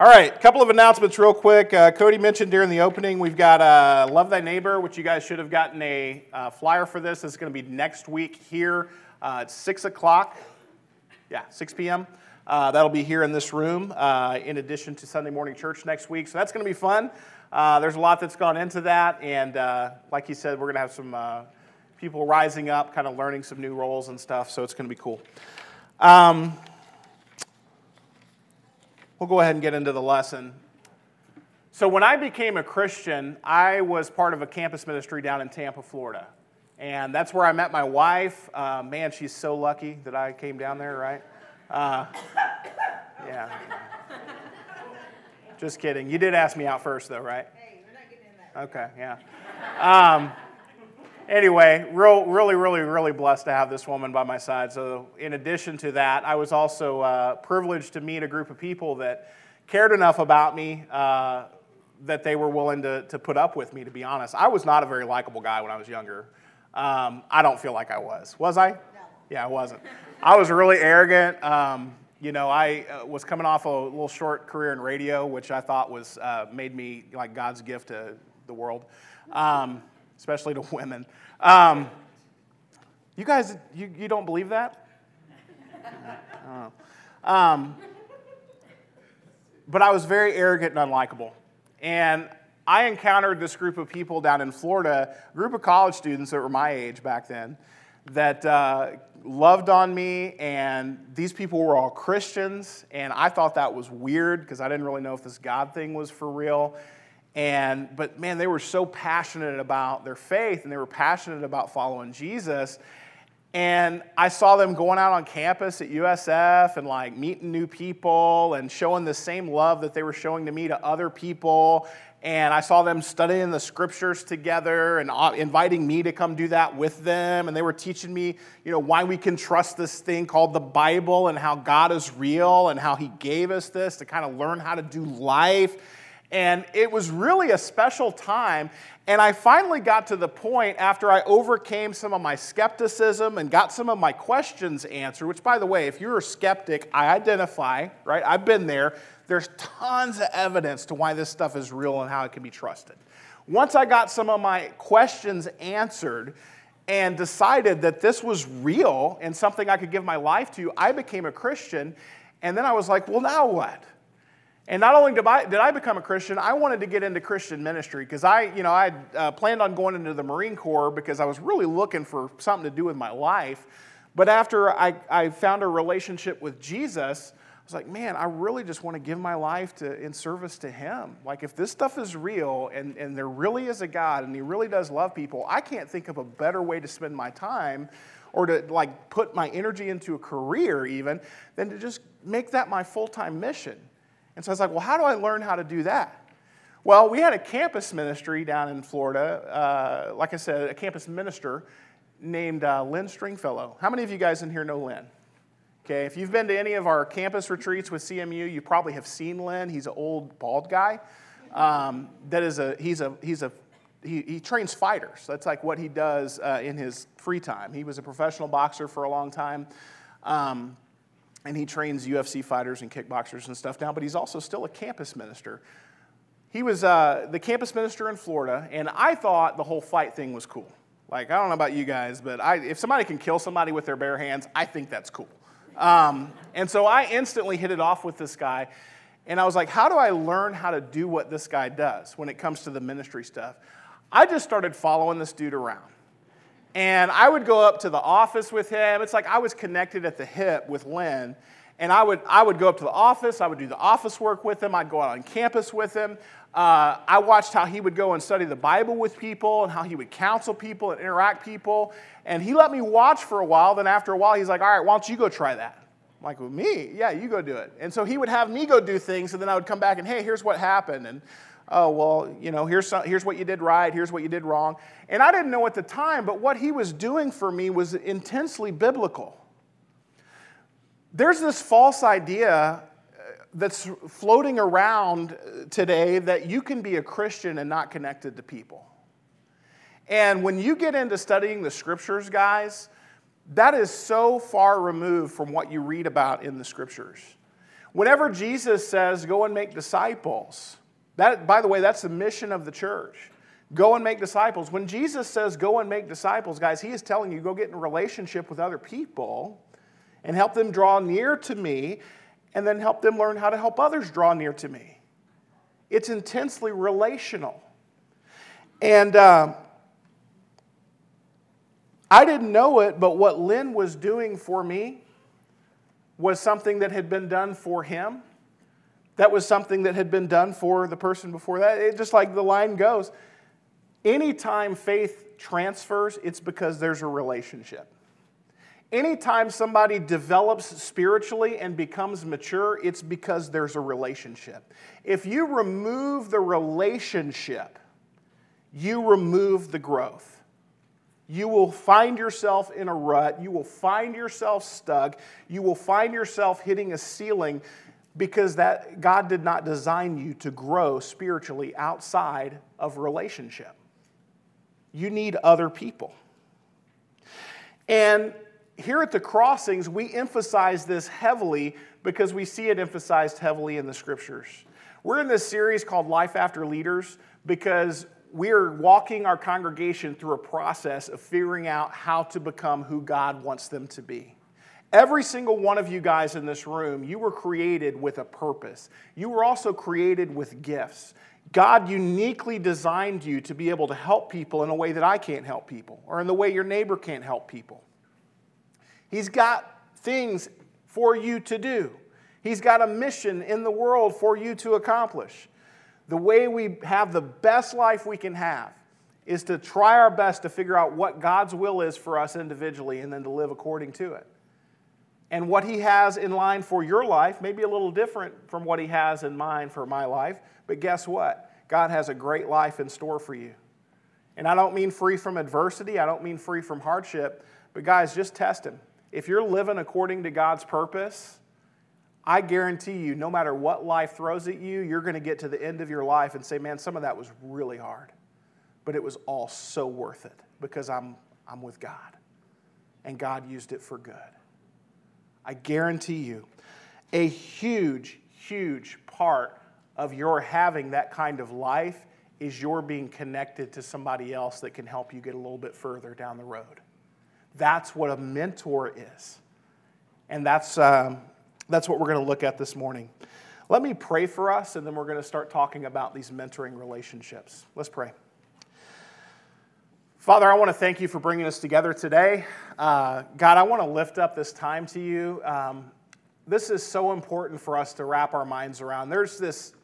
All right, a couple of announcements real quick. Cody mentioned during the opening, we've got Love Thy Neighbor, which you guys should have gotten a flyer for this. It's going to be next week here at 6 o'clock. Yeah, 6 p.m. That'll be here in this room in addition to Sunday morning church next week. So that's going to be fun. There's a lot that's gone into that. And like he said, we're going to have some people rising up, kind of learning some new roles and stuff. So it's going to be cool. We'll go ahead and get into the lesson. So when I became a Christian, I was part of a campus ministry down in Tampa, Florida. And that's where I met my wife. Man, she's so lucky that I came down there, right? Yeah. Just kidding. You did ask me out first, though, right? Hey, we're not getting in that. Okay, yeah. Anyway, really blessed to have this woman by my side. So in addition to that, I was also privileged to meet a group of people that cared enough about me that they were willing to put up with me, to be honest. I was not a very likable guy when I was younger. I don't feel like I was. Was I? No. Yeah, I wasn't. I was really arrogant. I was coming off a little short career in radio, which I thought was made me like God's gift to the world. Especially to women. You guys, you don't believe that? But I was very arrogant and unlikable. And I encountered this group of people down in Florida, a group of college students that were my age back then, that loved on me, and these people were all Christians, and I thought that was weird because I didn't really know if this God thing was for real. But man, they were so passionate about their faith, and they were passionate about following Jesus. And I saw them going out on campus at USF and like meeting new people and showing the same love that they were showing to me to other people. And I saw them studying the scriptures together and inviting me to come do that with them. And they were teaching me, why we can trust this thing called the Bible and how God is real and how He gave us this to kind of learn how to do life. And it was really a special time. And I finally got to the point after I overcame some of my skepticism and got some of my questions answered, which, by the way, if you're a skeptic, I identify, right? I've been there. There's tons of evidence to why this stuff is real and how it can be trusted. Once I got some of my questions answered and decided that this was real and something I could give my life to, I became a Christian. And then I was like, well, now what? And not only did I become a Christian, I wanted to get into Christian ministry because I planned on going into the Marine Corps because I was really looking for something to do with my life. But after I found a relationship with Jesus, I was like, man, I really just want to give my life in service to Him. Like, if this stuff is real and there really is a God and He really does love people, I can't think of a better way to spend my time or to like put my energy into a career even than to just make that my full-time mission. And so I was like, well, how do I learn how to do that? Well, we had a campus ministry down in Florida, like I said, a campus minister named Lynn Stringfellow. How many of you guys in here know Lynn? Okay, if you've been to any of our campus retreats with CMU, you probably have seen Lynn. He's an old bald guy. He trains fighters. That's like what he does in his free time. He was a professional boxer for a long time. And he trains UFC fighters and kickboxers and stuff now, but he's also still a campus minister. He was the campus minister in Florida, and I thought the whole fight thing was cool. Like, I don't know about you guys, but if somebody can kill somebody with their bare hands, I think that's cool. And so I instantly hit it off with this guy, and I was like, how do I learn how to do what this guy does when it comes to the ministry stuff? I just started following this dude around. And I would go up to the office with him. It's like I was connected at the hip with Lynn. And I would go up to the office. I would do the office work with him. I'd go out on campus with him. I watched how he would go and study the Bible with people and how he would counsel people and interact people. And he let me watch for a while. Then after a while, he's like, all right, why don't you go try that? I'm like, with me? Yeah, you go do it. And so he would have me go do things. And then I would come back and, hey, here's what happened. And oh, well, here's what you did right, here's what you did wrong. And I didn't know at the time, but what he was doing for me was intensely biblical. There's this false idea that's floating around today that you can be a Christian and not connected to people. And when you get into studying the scriptures, guys, that is so far removed from what you read about in the scriptures. Whenever Jesus says, go and make disciples, that, by the way, that's the mission of the church. Go and make disciples. When Jesus says, go and make disciples, guys, he is telling you, go get in a relationship with other people and help them draw near to me, and then help them learn how to help others draw near to me. It's intensely relational. And I didn't know it, but what Lynn was doing for me was something that had been done for him. That was something that had been done for the person before that. It just like the line goes, anytime faith transfers, it's because there's a relationship. Anytime somebody develops spiritually and becomes mature, it's because there's a relationship. If you remove the relationship, you remove the growth. You will find yourself in a rut. You will find yourself stuck. You will find yourself hitting a ceiling because that God did not design you to grow spiritually outside of relationship. You need other people. And here at the Crossings, we emphasize this heavily because we see it emphasized heavily in the Scriptures. We're in this series called Life After Leaders because we're walking our congregation through a process of figuring out how to become who God wants them to be. Every single one of you guys in this room, you were created with a purpose. You were also created with gifts. God uniquely designed you to be able to help people in a way that I can't help people, or in the way your neighbor can't help people. He's got things for you to do. He's got a mission in the world for you to accomplish. The way we have the best life we can have is to try our best to figure out what God's will is for us individually and then to live according to it. And what He has in line for your life may be a little different from what He has in mind for my life, but guess what? God has a great life in store for you. And I don't mean free from adversity, I don't mean free from hardship, but guys, just test Him. If you're living according to God's purpose, I guarantee you, no matter what life throws at you, you're going to get to the end of your life and say, man, some of that was really hard. But it was all so worth it because I'm with God. And God used it for good. I guarantee you, a huge, huge part of your having that kind of life is your being connected to somebody else that can help you get a little bit further down the road. That's what a mentor is. And that's what we're going to look at this morning. Let me pray for us, and then we're going to start talking about these mentoring relationships. Let's pray. Father, I want to thank you for bringing us together today. God, I want to lift up this time to you. This is so important for us to wrap our minds around. There's just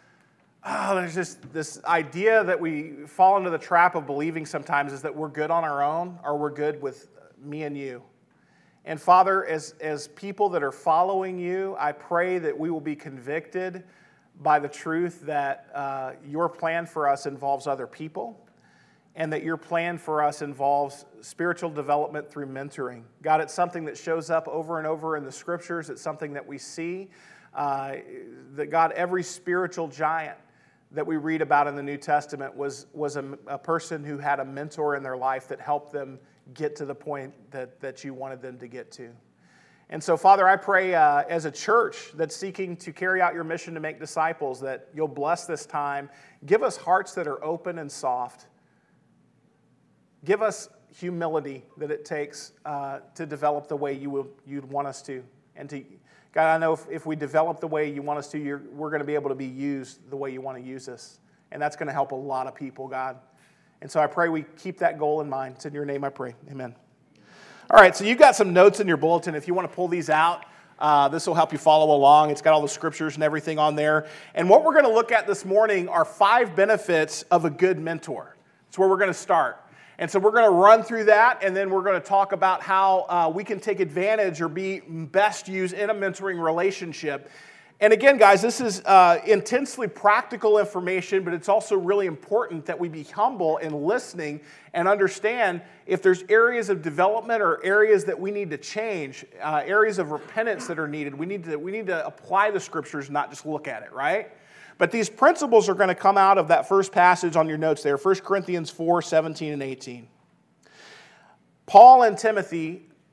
this idea that we fall into the trap of believing sometimes is that we're good on our own, or we're good with me and you. And Father, as people that are following you, I pray that we will be convicted by the truth that your plan for us involves other people, and that your plan for us involves spiritual development through mentoring. God, it's something that shows up over and over in the Scriptures. It's something that we see. That God, every spiritual giant that we read about in the New Testament was a person who had a mentor in their life that helped them get to the point that you wanted them to get to. And so, Father, I pray as a church that's seeking to carry out your mission to make disciples, that you'll bless this time. Give us hearts that are open and soft. Give us humility that it takes to develop the way you'd want us to. And to, God, I know if we develop the way you want us to, we're going to be able to be used the way you want to use us. And that's going to help a lot of people, God. And so I pray we keep that goal in mind. It's in your name I pray. Amen. All right, so you've got some notes in your bulletin. If you want to pull these out, this will help you follow along. It's got all the scriptures and everything on there. And what we're going to look at this morning are 5 benefits of a good mentor. That's where we're going to start. And so we're going to run through that, and then we're going to talk about how we can take advantage or be best used in a mentoring relationship. And again, guys, this is intensely practical information, but it's also really important that we be humble in listening and understand if there's areas of development or areas that we need to change, areas of repentance that are needed. We need to apply the scriptures, not just look at it, right? But these principles are going to come out of that first passage on your notes there, 1 Corinthians 4, 17 and 18. Paul and Timothy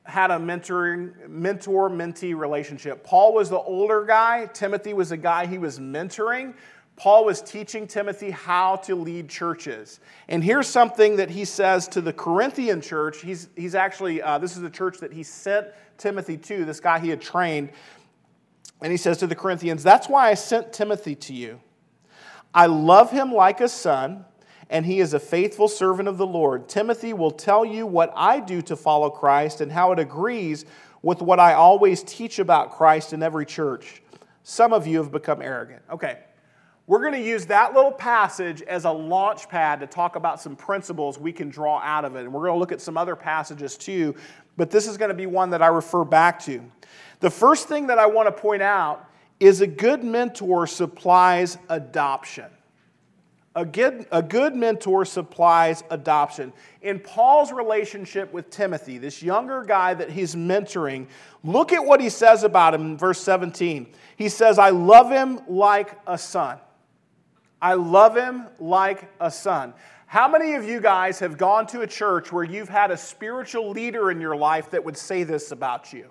had a mentor-mentee relationship. Paul was the older guy. Timothy was the guy he was mentoring. Paul was teaching Timothy how to lead churches. And here's something that he says to the Corinthian church. He's actually, this is the church that he sent Timothy to, this guy he had trained. And he says to the Corinthians, "That's why I sent Timothy to you. I love him like a son, and he is a faithful servant of the Lord. Timothy will tell you what I do to follow Christ and how it agrees with what I always teach about Christ in every church. Some of you have become arrogant." Okay, we're going to use that little passage as a launch pad to talk about some principles we can draw out of it. And we're going to look at some other passages too, but this is going to be one that I refer back to. The first thing that I want to point out is a good mentor supplies adoption. A good mentor supplies adoption. In Paul's relationship with Timothy, this younger guy that he's mentoring, look at what he says about him in verse 17. He says, "I love him like a son." I love him like a son. How many of you guys have gone to a church where you've had a spiritual leader in your life that would say this about you?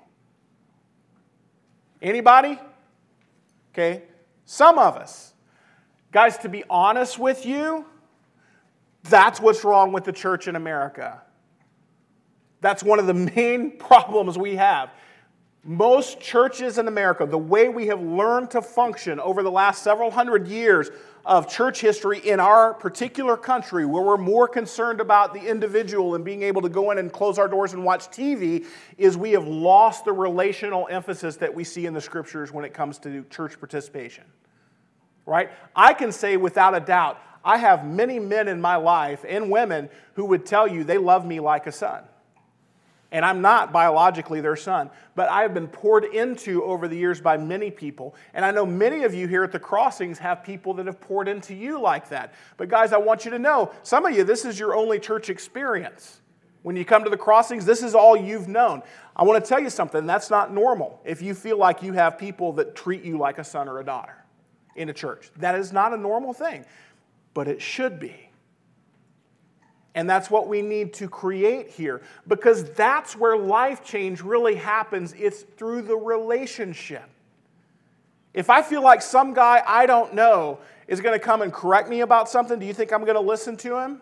Anybody? Okay, some of us. Guys, to be honest with you, that's what's wrong with the church in America. That's one of the main problems we have. Most churches in America, the way we have learned to function over the last several hundred years of church history in our particular country, where we're more concerned about the individual and being able to go in and close our doors and watch TV, is we have lost the relational emphasis that we see in the Scriptures when it comes to church participation. Right? I can say without a doubt, I have many men in my life and women who would tell you they love me like a son. And I'm not biologically their son, but I have been poured into over the years by many people. And I know many of you here at the Crossings have people that have poured into you like that. But guys, I want you to know, some of you, this is your only church experience. When you come to the Crossings, this is all you've known. I want to tell you something, that's not normal. If you feel like you have people that treat you like a son or a daughter in a church. That is not a normal thing, but it should be. And that's what we need to create here, because that's where life change really happens. It's through the relationship. If I feel like some guy I don't know is going to come and correct me about something, do you think I'm going to listen to him?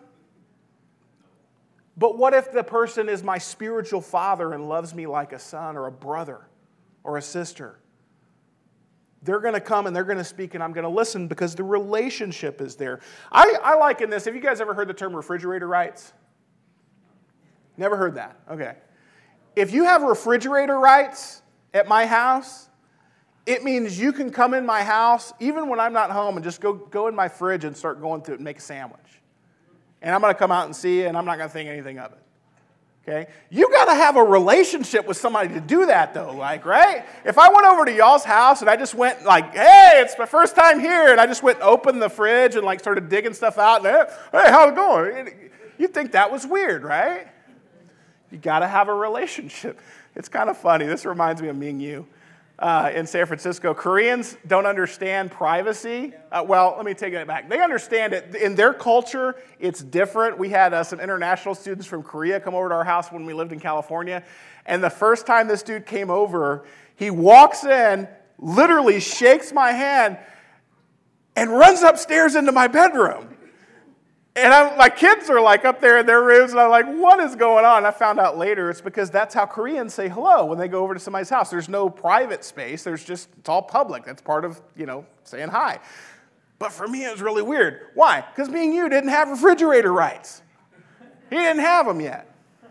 But what if the person is my spiritual father and loves me like a son or a brother or a sister? They're going to come and they're going to speak and I'm going to listen because the relationship is there. I liken this. Have you guys ever heard the term refrigerator rights? Never heard that? Okay. If you have refrigerator rights at my house, it means you can come in my house even when I'm not home and just go in my fridge and start going through it and make a sandwich. And I'm going to come out and see you and I'm not going to think anything of it. Okay? You got to have a relationship with somebody to do that, though, like, right? If I went over to y'all's house and I just went like, "Hey, it's my first time here," and I just went and opened the fridge and like started digging stuff out, and "Hey, how's it going?" You'd think that was weird, right? You got to have a relationship. It's kind of funny. This reminds me of Mingyu in San Francisco. Koreans don't understand privacy. Well, let me take it back. They understand it. In their culture, it's different. We had some international students from Korea come over to our house when we lived in California. And the first time this dude came over, he walks in, literally shakes my hand, and runs upstairs into my bedroom. And my kids are like up there in their rooms, and I'm like, "What is going on?" I found out later it's because that's how Koreans say hello when they go over to somebody's house. There's no private space. It's all public. That's part of, saying hi. But for me, it was really weird. Why? Because me and you didn't have refrigerator rights. He didn't have them yet.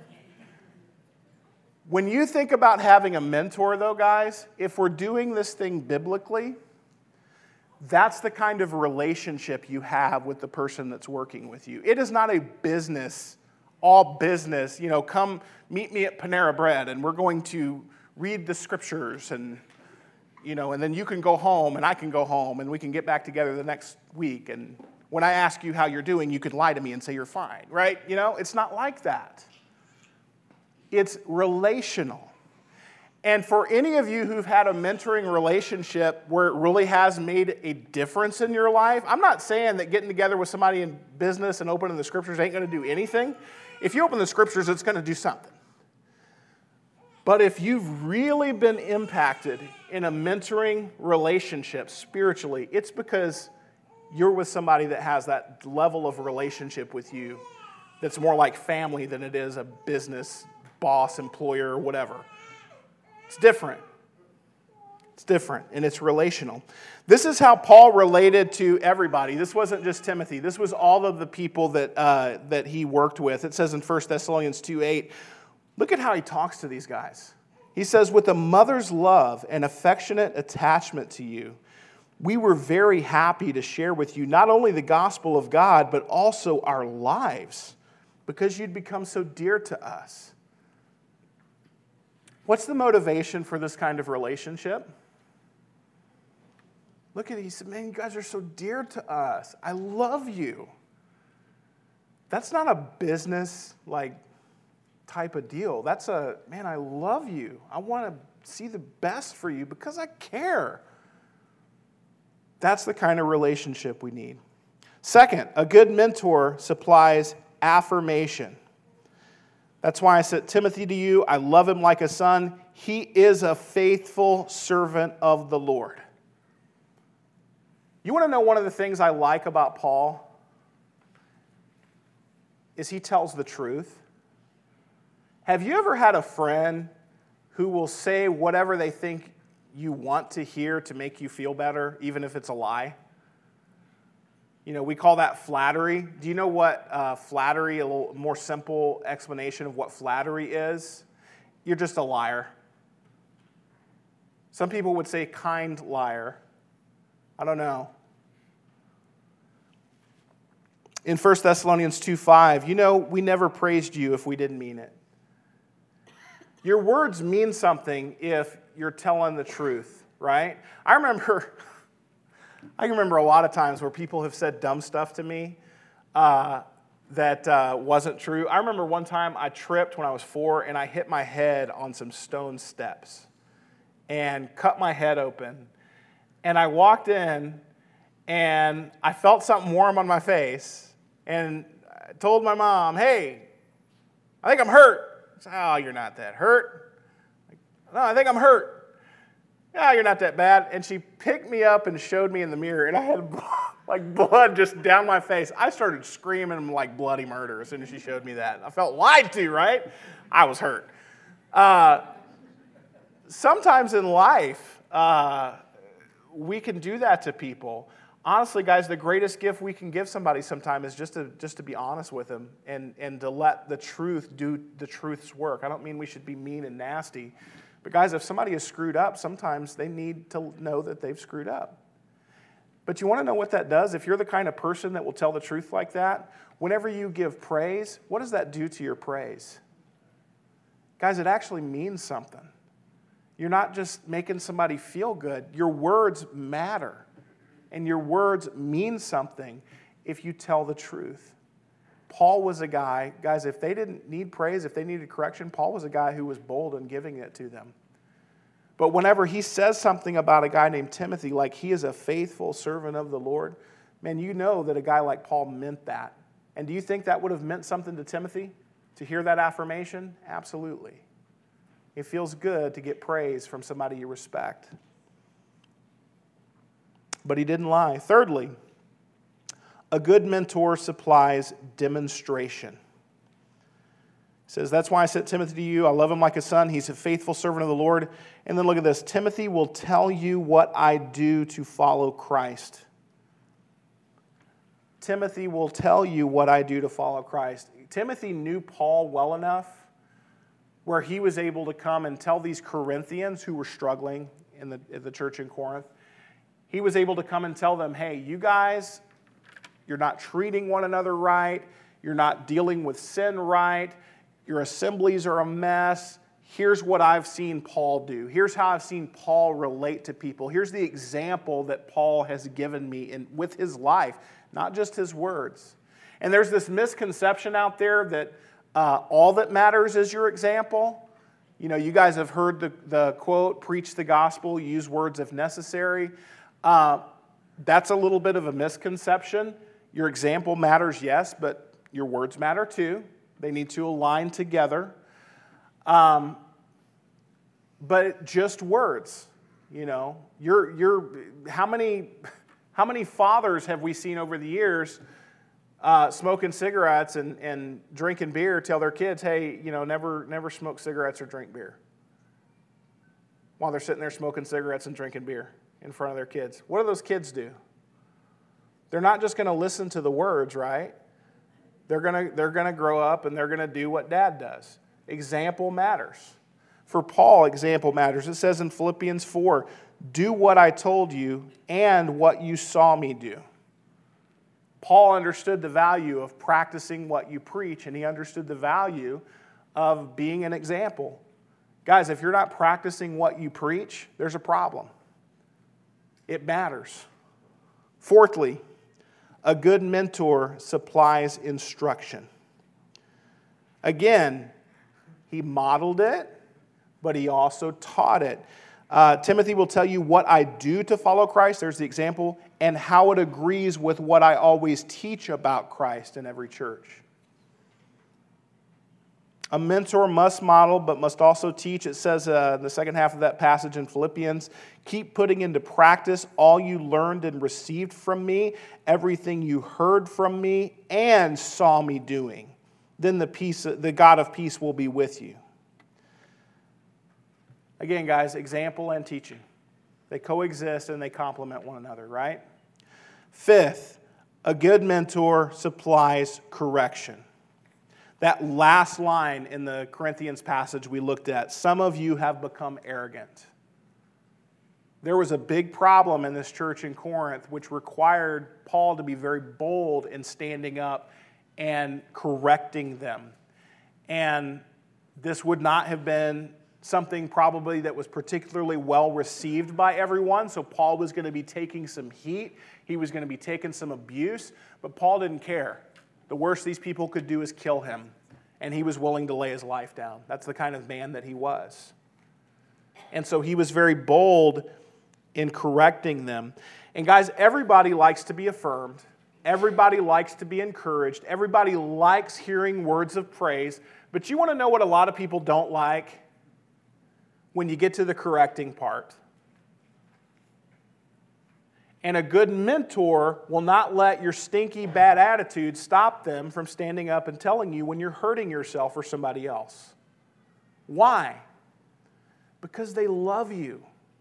When you think about having a mentor, though, guys, if we're doing this thing biblically, that's the kind of relationship you have with the person that's working with you. It is not a business, all business, come meet me at Panera Bread and we're going to read the scriptures and then you can go home and I can go home and we can get back together the next week. And when I ask you how you're doing, you can lie to me and say you're fine, right? It's not like that. It's relational. And for any of you who've had a mentoring relationship where it really has made a difference in your life, I'm not saying that getting together with somebody in business and opening the scriptures ain't going to do anything. If you open the scriptures, it's going to do something. But if you've really been impacted in a mentoring relationship spiritually, it's because you're with somebody that has that level of relationship with you that's more like family than it is a business boss, employer, or whatever. It's different. It's different, and it's relational. This is how Paul related to everybody. This wasn't just Timothy. This was all of the people that he worked with. It says in 1 Thessalonians 2:8, look at how he talks to these guys. He says, with a mother's love and affectionate attachment to you, we were very happy to share with you not only the gospel of God, but also our lives, because you'd become so dear to us. What's the motivation for this kind of relationship? Look at it. He said, man, you guys are so dear to us. I love you. That's not a business type of deal. That's man, I love you. I want to see the best for you because I care. That's the kind of relationship we need. Second, a good mentor supplies affirmation. That's why I said, Timothy to you, I love him like a son. He is a faithful servant of the Lord. You want to know one of the things I like about Paul? Is he tells the truth. Have you ever had a friend who will say whatever they think you want to hear to make you feel better, even if it's a lie? You know, we call that flattery. Do you know what flattery, a little more simple explanation of what flattery is? You're just a liar. Some people would say kind liar. I don't know. In 1 Thessalonians 2:5, you know, we never praised you if we didn't mean it. Your words mean something if you're telling the truth, right? I can remember a lot of times where people have said dumb stuff to me that wasn't true. I remember one time I tripped when I was 4 and I hit my head on some stone steps and cut my head open. And I walked in and I felt something warm on my face and I told my mom, hey, I think I'm hurt. I said, oh, you're not that hurt. No, I think I'm hurt. Yeah, you're not that bad. And she picked me up and showed me in the mirror, and I had blood just down my face. I started screaming like bloody murder as soon as she showed me that. I felt lied to, right? I was hurt. Sometimes in life, we can do that to people. Honestly, guys, the greatest gift we can give somebody sometimes is just to be honest with them and to let the truth do the truth's work. I don't mean we should be mean and nasty. But guys, if somebody is screwed up, sometimes they need to know that they've screwed up. But you want to know what that does? If you're the kind of person that will tell the truth like that, whenever you give praise, what does that do to your praise? Guys, it actually means something. You're not just making somebody feel good. Your words matter. And your words mean something if you tell the truth. Paul was a guy, guys, if they didn't need praise, if they needed correction, Paul was a guy who was bold in giving it to them. But whenever he says something about a guy named Timothy, like he is a faithful servant of the Lord, man, you know that a guy like Paul meant that. And do you think that would have meant something to Timothy to hear that affirmation? Absolutely. It feels good to get praise from somebody you respect. But he didn't lie. Thirdly, a good mentor supplies demonstration. He says, that's why I sent Timothy to you. I love him like a son. He's a faithful servant of the Lord. And then look at this. Timothy will tell you what I do to follow Christ. Timothy will tell you what I do to follow Christ. Timothy knew Paul well enough where he was able to come and tell these Corinthians who were struggling in the church in Corinth, he was able to come and tell them, hey, you guys, you're not treating one another right. You're not dealing with sin right. Your assemblies are a mess. Here's what I've seen Paul do. Here's how I've seen Paul relate to people. Here's the example that Paul has given me with his life, not just his words. And there's this misconception out there that all that matters is your example. You know, you guys have heard the quote, preach the gospel, use words if necessary. That's a little bit of a misconception. Your example matters, yes, but your words matter too. They need to align together. but just words. You know, how many fathers have we seen over the years smoking cigarettes and drinking beer tell their kids, hey, you know, never smoke cigarettes or drink beer, while they're sitting there smoking cigarettes and drinking beer in front of their kids? What do those kids do? They're not just going to listen to the words, right? They're going to grow up and they're going to do what dad does. Example matters. For Paul, example matters. It says in Philippians 4, do what I told you and what you saw me do. Paul understood the value of practicing what you preach, and he understood the value of being an example. Guys, if you're not practicing what you preach, there's a problem. It matters. Fourthly, a good mentor supplies instruction. Again, he modeled it, but he also taught it. Timothy will tell you what I do to follow Christ, there's the example, and how it agrees with what I always teach about Christ in every church. A mentor must model, but must also teach. It says in the second half of that passage in Philippians, keep putting into practice all you learned and received from me, everything you heard from me and saw me doing. Then the God of peace will be with you. Again, guys, example and teaching. They coexist and they complement one another, right? Fifth, a good mentor supplies correction. That last line in the Corinthians passage we looked at, some of you have become arrogant. There was a big problem in this church in Corinth which required Paul to be very bold in standing up and correcting them. And this would not have been something probably that was particularly well received by everyone. So Paul was going to be taking some heat. He was going to be taking some abuse. But Paul didn't care. The worst these people could do is kill him. And he was willing to lay his life down. That's the kind of man that he was. And so he was very bold in correcting them. And guys, everybody likes to be affirmed. Everybody likes to be encouraged. Everybody likes hearing words of praise. But you want to know what a lot of people don't like? When you get to the correcting part. And a good mentor will not let your stinky bad attitude stop them from standing up and telling you when you're hurting yourself or somebody else. Why? Because they love you.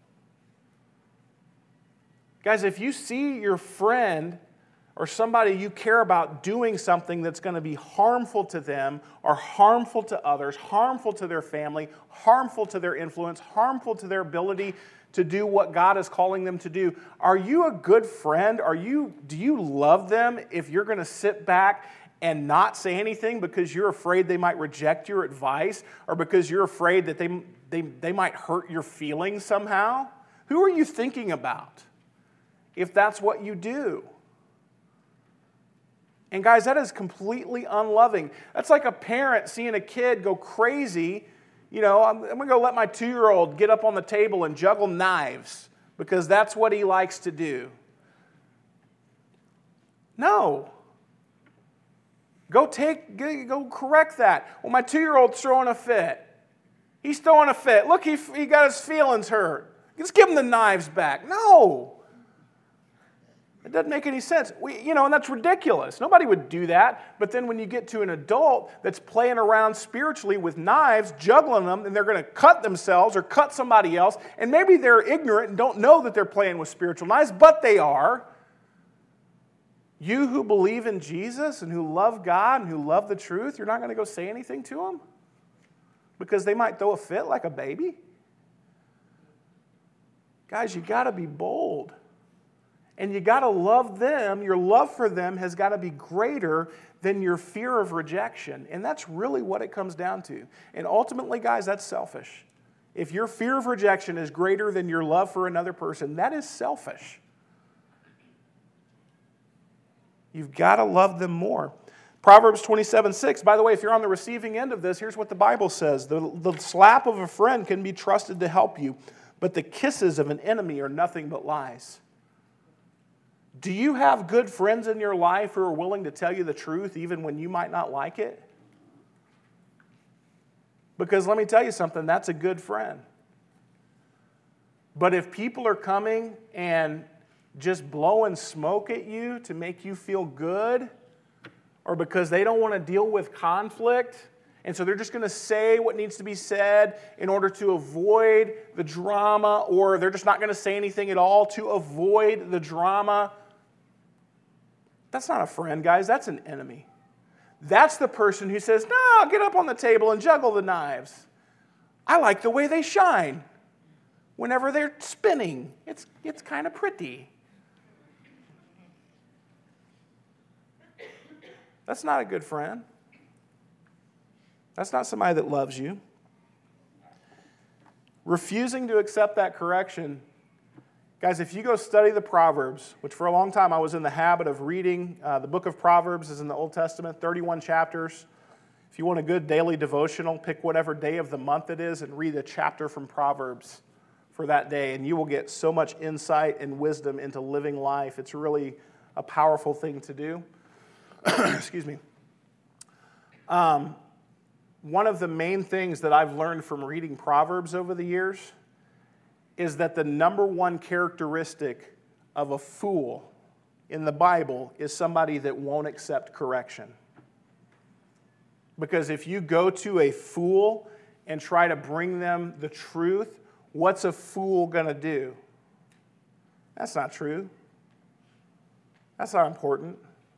Guys, if you see your friend or somebody you care about doing something that's going to be harmful to them or harmful to others, harmful to their family, harmful to their influence, harmful to their ability to do what God is calling them to do, are you a good friend? Do you love them if you're going to sit back and not say anything because you're afraid they might reject your advice or because you're afraid that they might hurt your feelings somehow? Who are you thinking about if that's what you do? And guys, that is completely unloving. That's like a parent seeing a kid go crazy. You know, I'm going to go let my 2-year-old get up on the table and juggle knives because that's what he likes to do. No. Go correct that. Well, my 2-year-old's throwing a fit. He's throwing a fit. Look, he got his feelings hurt. Just give him the knives back. No. It doesn't make any sense. And that's ridiculous. Nobody would do that. But then when you get to an adult that's playing around spiritually with knives, juggling them, and they're going to cut themselves or cut somebody else, and maybe they're ignorant and don't know that they're playing with spiritual knives, but they are. You who believe in Jesus and who love God and who love the truth, you're not going to go say anything to them? Because they might throw a fit like a baby? Guys, you got to be bold. And you got to love them. Your love for them has got to be greater than your fear of rejection. And that's really what it comes down to. And ultimately, guys, that's selfish. If your fear of rejection is greater than your love for another person, that is selfish. You've got to love them more. Proverbs 27:6. By the way, if you're on the receiving end of this, here's what the Bible says. The slap of a friend can be trusted to help you, but the kisses of an enemy are nothing but lies. Do you have good friends in your life who are willing to tell you the truth even when you might not like it? Because let me tell you something, that's a good friend. But if people are coming and just blowing smoke at you to make you feel good, or because they don't want to deal with conflict, and so they're just going to say what needs to be said in order to avoid the drama, or they're just not going to say anything at all to avoid the drama, that's not a friend, guys. That's an enemy. That's the person who says, no, get up on the table and juggle the knives. I like the way they shine whenever they're spinning. It's kind of pretty. That's not a good friend. That's not somebody that loves you. Refusing to accept that correction. Guys, if you go study the Proverbs, which for a long time I was in the habit of reading, the book of Proverbs is in the Old Testament, 31 chapters. If you want a good daily devotional, pick whatever day of the month it is and read a chapter from Proverbs for that day, and you will get so much insight and wisdom into living life. It's really a powerful thing to do. Excuse me. One of the main things that I've learned from reading Proverbs over the years is that the number one characteristic of a fool in the Bible is somebody that won't accept correction. Because if you go to a fool and try to bring them the truth, what's a fool going to do? That's not true. That's not important.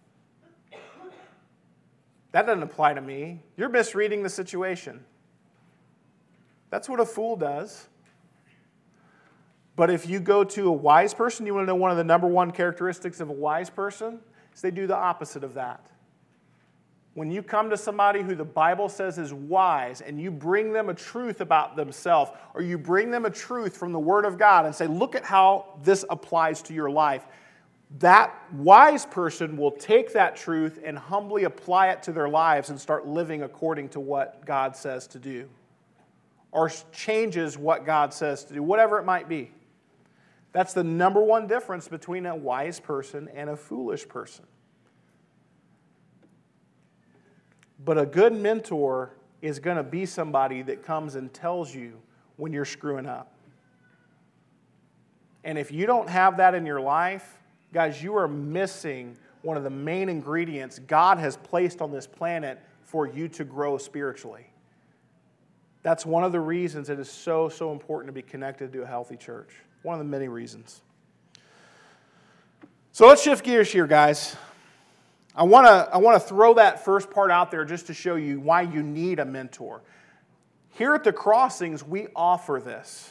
That doesn't apply to me. You're misreading the situation. That's what a fool does. But if you go to a wise person, you want to know one of the number one characteristics of a wise person? Is they do the opposite of that. When you come to somebody who the Bible says is wise and you bring them a truth about themselves, or you bring them a truth from the Word of God and say, look at how this applies to your life, that wise person will take that truth and humbly apply it to their lives and start living according to what God says to do, or changes what God says to do, whatever it might be. That's the number one difference between a wise person and a foolish person. But a good mentor is going to be somebody that comes and tells you when you're screwing up. And if you don't have that in your life, guys, you are missing one of the main ingredients God has placed on this planet for you to grow spiritually. That's one of the reasons it is so, so important to be connected to a healthy church. One of the many reasons. So let's shift gears here, guys. I want to throw that first part out there just to show you why you need a mentor. Here at the Crossings, we offer this.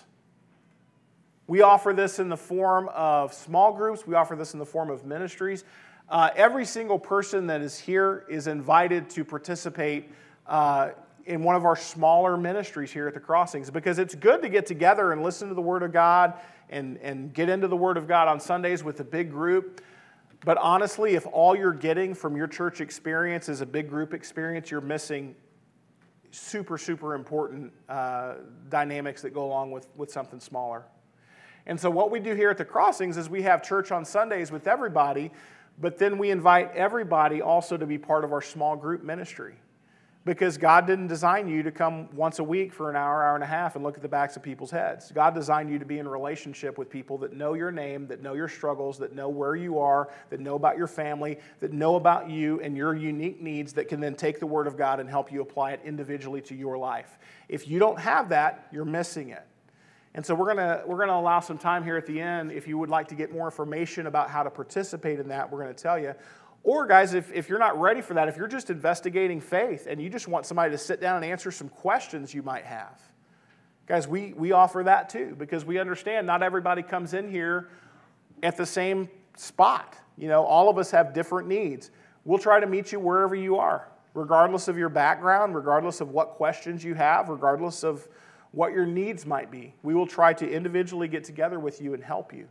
We offer this in the form of small groups. We offer this in the form of ministries. Every single person that is here is invited to participate in one of our smaller ministries here at the Crossings, because it's good to get together and listen to the Word of God and get into the Word of God on Sundays with a big group. But honestly, if all you're getting from your church experience is a big group experience, you're missing super, super important dynamics that go along with something smaller. And so what we do here at the Crossings is we have church on Sundays with everybody, but then we invite everybody also to be part of our small group ministry. Because God didn't design you to come once a week for an hour, hour and a half and look at the backs of people's heads. God designed you to be in a relationship with people that know your name, that know your struggles, that know where you are, that know about your family, that know about you and your unique needs, that can then take the Word of God and help you apply it individually to your life. If you don't have that, you're missing it. And so we're gonna allow some time here at the end. If you would like to get more information about how to participate in that, we're going to tell you. Or guys, if you're not ready for that, if you're just investigating faith and you just want somebody to sit down and answer some questions you might have, guys, we offer that too, because we understand not everybody comes in here at the same spot. You know, all of us have different needs. We'll try to meet you wherever you are, regardless of your background, regardless of what questions you have, regardless of what your needs might be. We will try to individually get together with you and help you.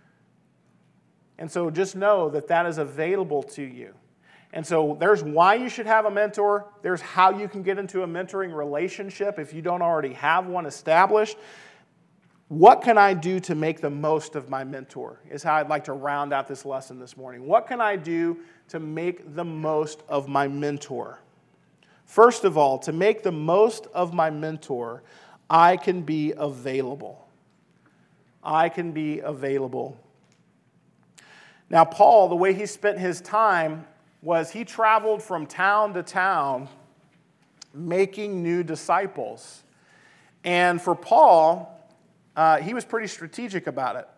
And so just know that that is available to you. And so there's why you should have a mentor. There's how you can get into a mentoring relationship if you don't already have one established. What can I do to make the most of my mentor is how I'd like to round out this lesson this morning. What can I do to make the most of my mentor? First of all, to make the most of my mentor, I can be available. I can be available. Now, Paul, the way he spent his time was he traveled from town to town making new disciples. And for Paul, he was pretty strategic about it.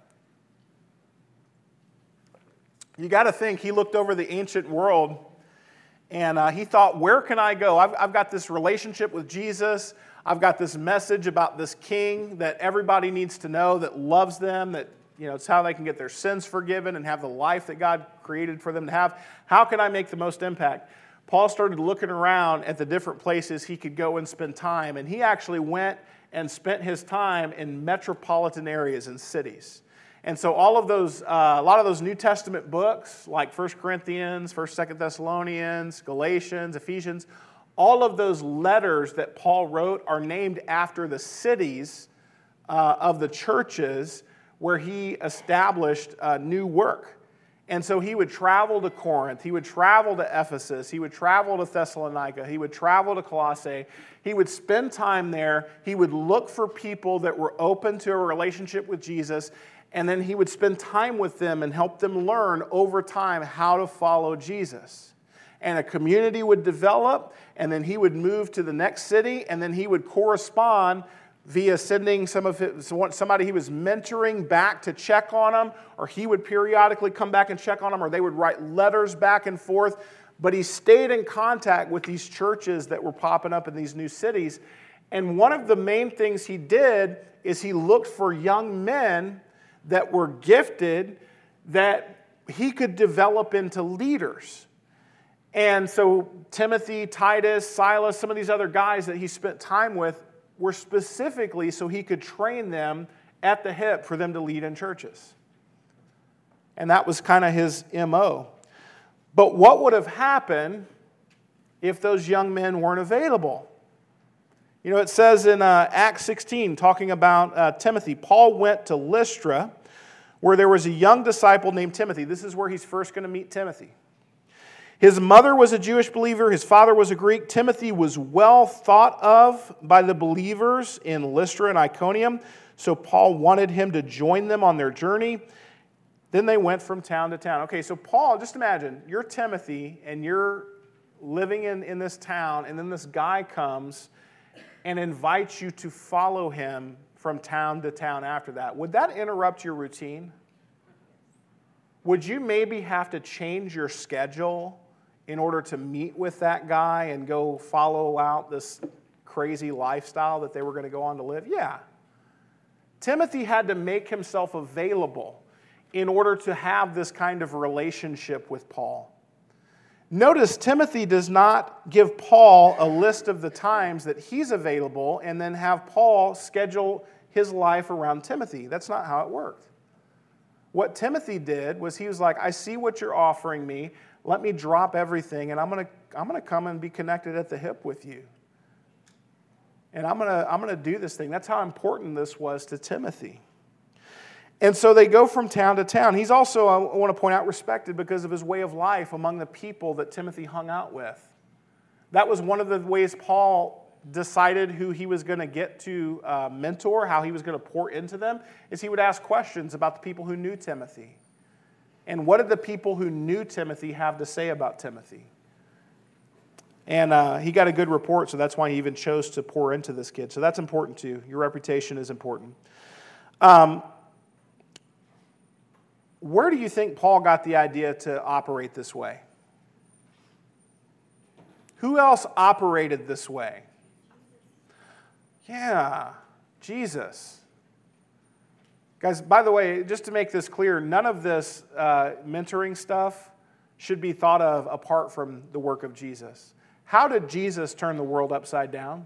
You got to think he looked over the ancient world and he thought, where can I go? I've got this relationship with Jesus. I've got this message about this king that everybody needs to know, that loves them, that it's how they can get their sins forgiven and have the life that God created for them to have. How can I make the most impact? Paul started looking around at the different places he could go and spend time, and he actually went and spent his time in metropolitan areas and cities. And so all of those, a lot of those New Testament books, like 1 Corinthians, 1st, 2nd Thessalonians, Galatians, Ephesians, all of those letters that Paul wrote are named after the cities of the churches where he established new work. And so he would travel to Corinth, he would travel to Ephesus, he would travel to Thessalonica, he would travel to Colossae, he would spend time there, he would look for people that were open to a relationship with Jesus, and then he would spend time with them and help them learn over time how to follow Jesus. And a community would develop, and then he would move to the next city, and then he would correspond via sending somebody he was mentoring back to check on them, or he would periodically come back and check on them, or they would write letters back and forth. But he stayed in contact with these churches that were popping up in these new cities. And one of the main things he did is he looked for young men that were gifted that he could develop into leaders. And so Timothy, Titus, Silas, some of these other guys that he spent time with were specifically so he could train them at the hip for them to lead in churches. And that was kind of his MO. But what would have happened if those young men weren't available? It says in Acts 16, talking about Timothy, Paul went to Lystra, where there was a young disciple named Timothy. This is where he's first going to meet Timothy. His mother was a Jewish believer. His father was a Greek. Timothy was well thought of by the believers in Lystra and Iconium, so Paul wanted him to join them on their journey. Then they went from town to town. Okay, so Paul, just imagine, you're Timothy, and you're living in this town, and then this guy comes and invites you to follow him from town to town after that. Would that interrupt your routine? Would you maybe have to change your schedule in order to meet with that guy and go follow out this crazy lifestyle that they were going to go on to live? Yeah. Timothy had to make himself available in order to have this kind of relationship with Paul. Notice Timothy does not give Paul a list of the times that he's available and then have Paul schedule his life around Timothy. That's not how it worked. What Timothy did was he was like, I see what you're offering me. Let me drop everything, and I'm going to come and be connected at the hip with you. And I'm going to do this thing. That's how important this was to Timothy. And so they go from town to town. He's also, I want to point out, respected because of his way of life among the people that Timothy hung out with. That was one of the ways Paul decided who he was going to get to mentor, how he was going to pour into them, is he would ask questions about the people who knew Timothy. And what did the people who knew Timothy have to say about Timothy? And he got a good report, so that's why he even chose to pour into this kid. So that's important too. Your reputation is important. Where do you think Paul got the idea to operate this way? Who else operated this way? Yeah, Jesus. Guys, by the way, just to make this clear, none of this mentoring stuff should be thought of apart from the work of Jesus. How did Jesus turn the world upside down?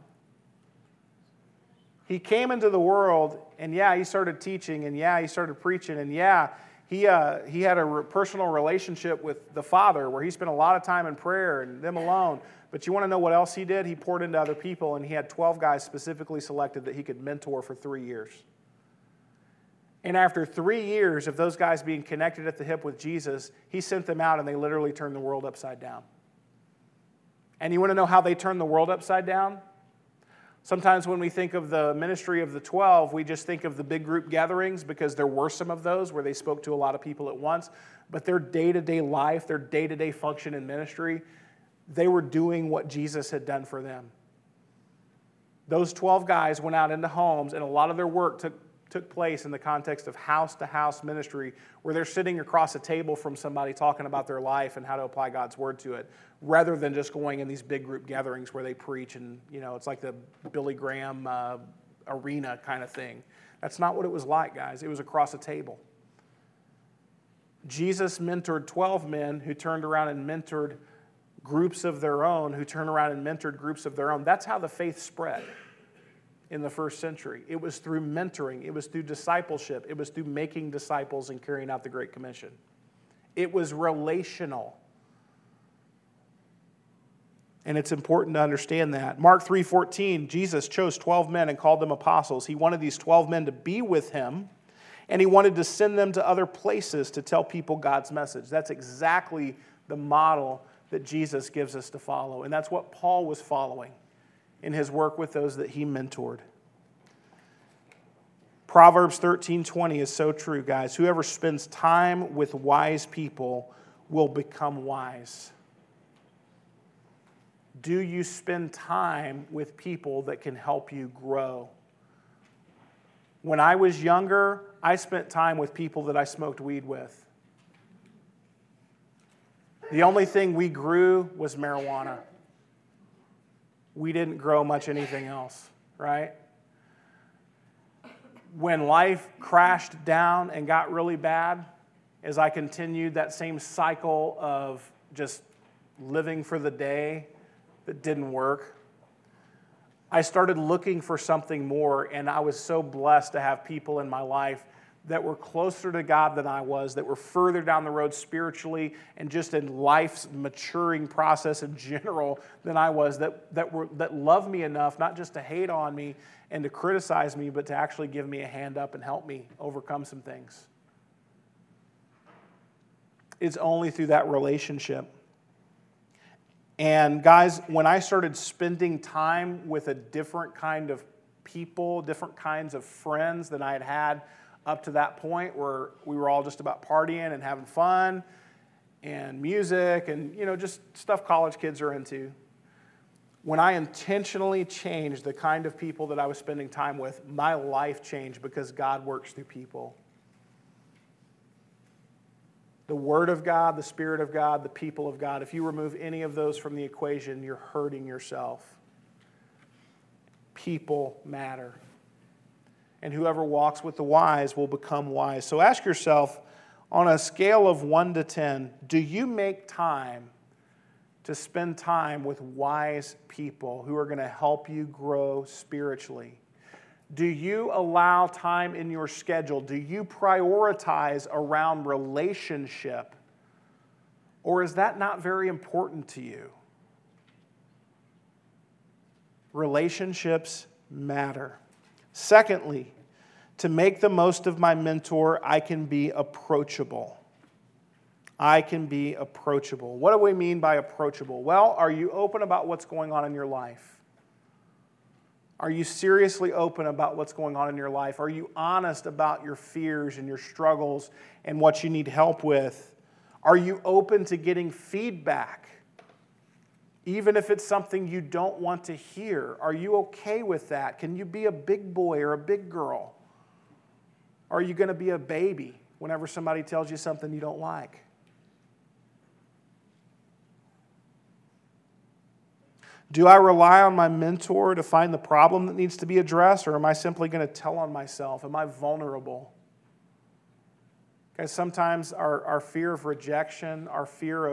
He came into the world, and yeah, he started teaching, and yeah, he started preaching, and yeah, he had a personal relationship with the Father where he spent a lot of time in prayer and them alone. But you want to know what else he did? He poured into other people, and he had 12 guys specifically selected that he could mentor for 3 years. And after 3 years of those guys being connected at the hip with Jesus, he sent them out, and they literally turned the world upside down. And you want to know how they turned the world upside down? Sometimes when we think of the ministry of the 12, we just think of the big group gatherings because there were some of those where they spoke to a lot of people at once. But their day-to-day life, their day-to-day function in ministry, they were doing what Jesus had done for them. Those 12 guys went out into homes, and a lot of their work took place in the context of house-to-house ministry, where they're sitting across a table from somebody talking about their life and how to apply God's word to it, rather than just going in these big group gatherings where they preach and, it's like the Billy Graham arena kind of thing. That's not what it was like, guys. It was across a table. Jesus mentored 12 men who turned around and mentored groups of their own, who turned around and mentored groups of their own. That's how the faith spread in the first century. It was through mentoring. It was through discipleship. It was through making disciples and carrying out the Great Commission. It was relational. And it's important to understand that. Mark 3:14, Jesus chose 12 men and called them apostles. He wanted these 12 men to be with him, and he wanted to send them to other places to tell people God's message. That's exactly the model that Jesus gives us to follow. And that's what Paul was following in his work with those that he mentored. Proverbs 13:20 is so true, guys. Whoever spends time with wise people will become wise. Do you spend time with people that can help you grow? When I was younger, I spent time with people that I smoked weed with. The only thing we grew was marijuana. We didn't grow much anything else, right? When life crashed down and got really bad, as I continued that same cycle of just living for the day that didn't work, I started looking for something more, and I was so blessed to have people in my life that were closer to God than I was, that were further down the road spiritually and just in life's maturing process in general than I was, that loved me enough not just to hate on me and to criticize me, but to actually give me a hand up and help me overcome some things. It's only through that relationship. And guys, when I started spending time with a different kind of people, different kinds of friends than I had had up to that point, where we were all just about partying and having fun and music and, just stuff college kids are into. When I intentionally changed the kind of people that I was spending time with, my life changed because God works through people. The Word of God, the Spirit of God, the people of God. If you remove any of those from the equation, you're hurting yourself. People matter. And whoever walks with the wise will become wise. So ask yourself, on a scale of 1 to 10, do you make time to spend time with wise people who are going to help you grow spiritually? Do you allow time in your schedule? Do you prioritize around relationship? Or is that not very important to you? Relationships matter. Secondly, to make the most of my mentor, I can be approachable. I can be approachable. What do we mean by approachable? Well, are you open about what's going on in your life? Are you seriously open about what's going on in your life? Are you honest about your fears and your struggles and what you need help with? Are you open to getting feedback, even if it's something you don't want to hear? Are you okay with that? Can you be a big boy or a big girl? Are you going to be a baby whenever somebody tells you something you don't like? Do I rely on my mentor to find the problem that needs to be addressed, or am I simply going to tell on myself? Am I vulnerable? Because sometimes our fear of rejection, our fear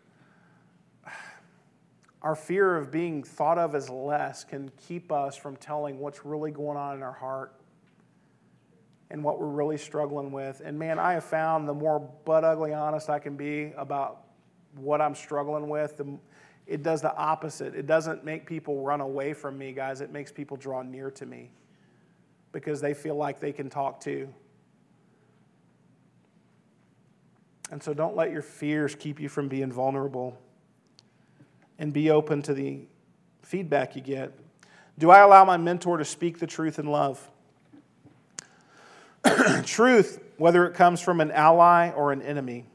of being thought of as less can keep us from telling what's really going on in our heart and what we're really struggling with. And man, I have found the more butt-ugly honest I can be about what I'm struggling with, it does the opposite. It doesn't make people run away from me, guys. It makes people draw near to me because they feel like they can talk too. And so don't let your fears keep you from being vulnerable, and be open to the feedback you get. Do I allow my mentor to speak the truth in love? Truth, whether it comes from an ally or an enemy,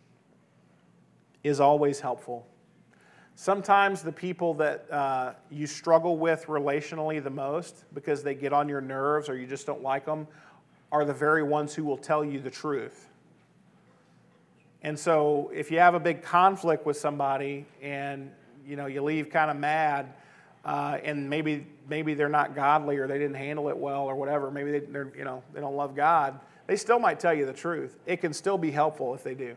is always helpful. Sometimes the people that you struggle with relationally the most because they get on your nerves or you just don't like them are the very ones who will tell you the truth. And so if you have a big conflict with somebody and you leave kind of mad, and maybe they're not godly or they didn't handle it well or whatever, maybe they don't love God, they still might tell you the truth. It can still be helpful if they do.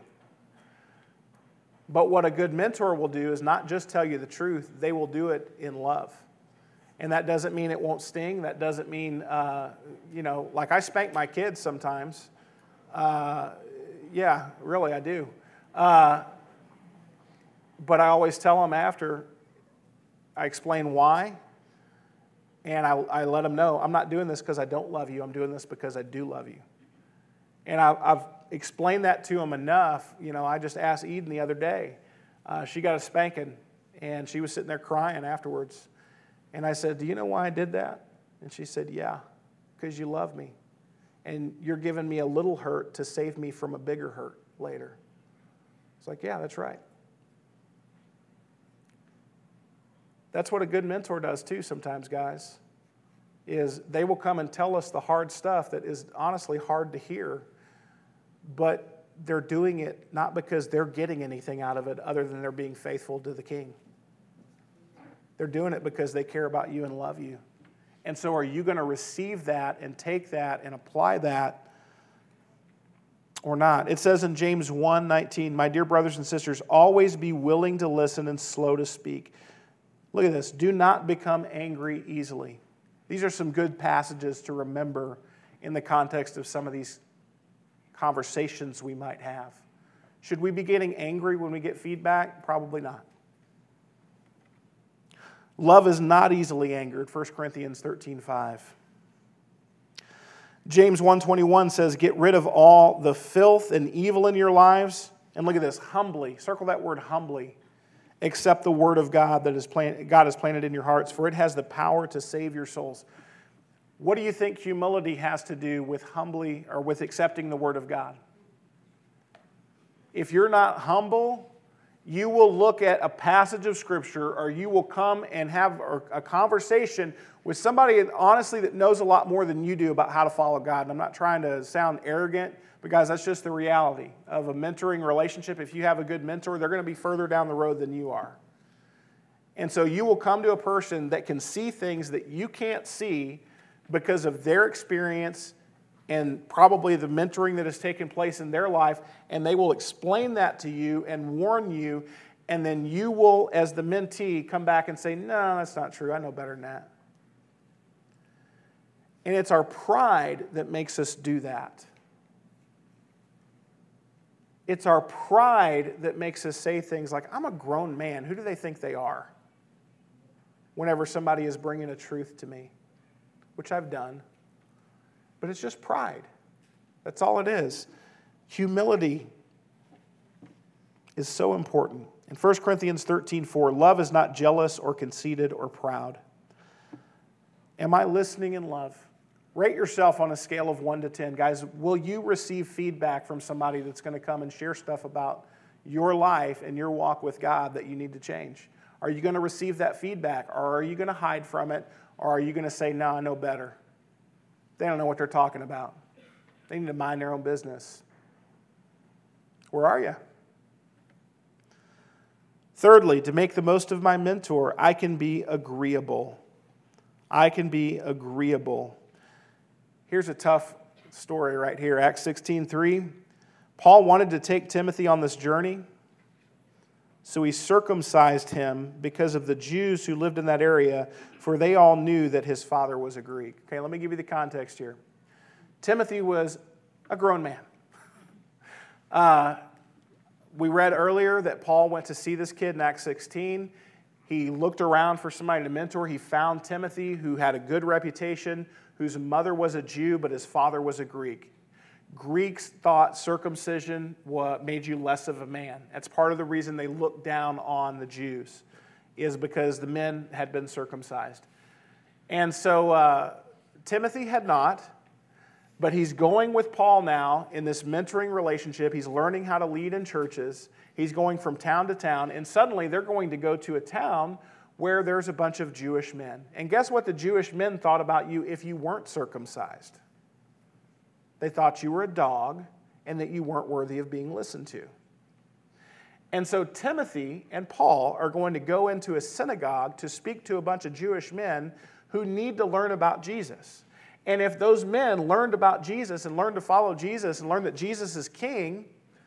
But what a good mentor will do is not just tell you the truth, they will do it in love. And that doesn't mean it won't sting. That doesn't mean, like I spank my kids sometimes. Yeah, really, I do. But I always tell them after, I explain why, and I let them know, I'm not doing this because I don't love you. I'm doing this because I do love you. And I've explained that to them enough. I just asked Eden the other day. She got a spanking, and she was sitting there crying afterwards. And I said, do you know why I did that? And she said, yeah, because you love me. And you're giving me a little hurt to save me from a bigger hurt later. It's like, yeah, that's right. That's what a good mentor does too sometimes, guys, is they will come and tell us the hard stuff that is honestly hard to hear, but they're doing it not because they're getting anything out of it other than they're being faithful to the King. They're doing it because they care about you and love you. And so are you going to receive that and take that and apply that or not? It says in James 1:19, my dear brothers and sisters, always be willing to listen and slow to speak. Look at this. Do not become angry easily. These are some good passages to remember in the context of some of these conversations we might have. Should we be getting angry when we get feedback? Probably not. Love is not easily angered, 1 Corinthians 13:5. James 1:21 says, get rid of all the filth and evil in your lives. And look at this, humbly, circle that word humbly, accept the word of God that God has planted in your hearts, for it has the power to save your souls. What do you think humility has to do with humbly or with accepting the word of God? If you're not humble, you will look at a passage of Scripture or you will come and have a conversation with somebody, honestly, that knows a lot more than you do about how to follow God. And I'm not trying to sound arrogant, but guys, that's just the reality of a mentoring relationship. If you have a good mentor, they're going to be further down the road than you are. And so you will come to a person that can see things that you can't see because of their experience and probably the mentoring that has taken place in their life, and they will explain that to you and warn you, and then you will, as the mentee, come back and say, no, that's not true. I know better than that. And it's our pride that makes us do that. It's our pride that makes us say things like, I'm a grown man. Who do they think they are? Whenever somebody is bringing a truth to me, which I've done. But it's just pride. That's all it is. Humility is so important. In 1 Corinthians 13:4, love is not jealous or conceited or proud. Am I listening in love? Rate yourself on a scale of 1 to 10. Guys, will you receive feedback from somebody that's going to come and share stuff about your life and your walk with God that you need to change? Are you going to receive that feedback, or are you going to hide from it, or are you going to say, no, I know better? They don't know what they're talking about. They need to mind their own business. Where are you? Thirdly, to make the most of my mentor, I can be agreeable. I can be agreeable. Here's a tough story right here. Acts 16:3. Paul wanted to take Timothy on this journey, so he circumcised him because of the Jews who lived in that area, for they all knew that his father was a Greek. Okay, let me give you the context here. Timothy was a grown man. We read earlier that Paul went to see this kid in Acts 16. He looked around for somebody to mentor. He found Timothy, who had a good reputation, whose mother was a Jew, but his father was a Greek. Greeks thought circumcision made you less of a man. That's part of the reason they looked down on the Jews, is because the men had been circumcised. And so Timothy had not, but he's going with Paul now in this mentoring relationship. He's learning how to lead in churches. He's going from town to town, and suddenly they're going to go to a town where there's a bunch of Jewish men. And guess what the Jewish men thought about you if you weren't circumcised? They thought you were a dog and that you weren't worthy of being listened to. And so Timothy and Paul are going to go into a synagogue to speak to a bunch of Jewish men who need to learn about Jesus. And if those men learned about Jesus and learned to follow Jesus and learned that Jesus is king,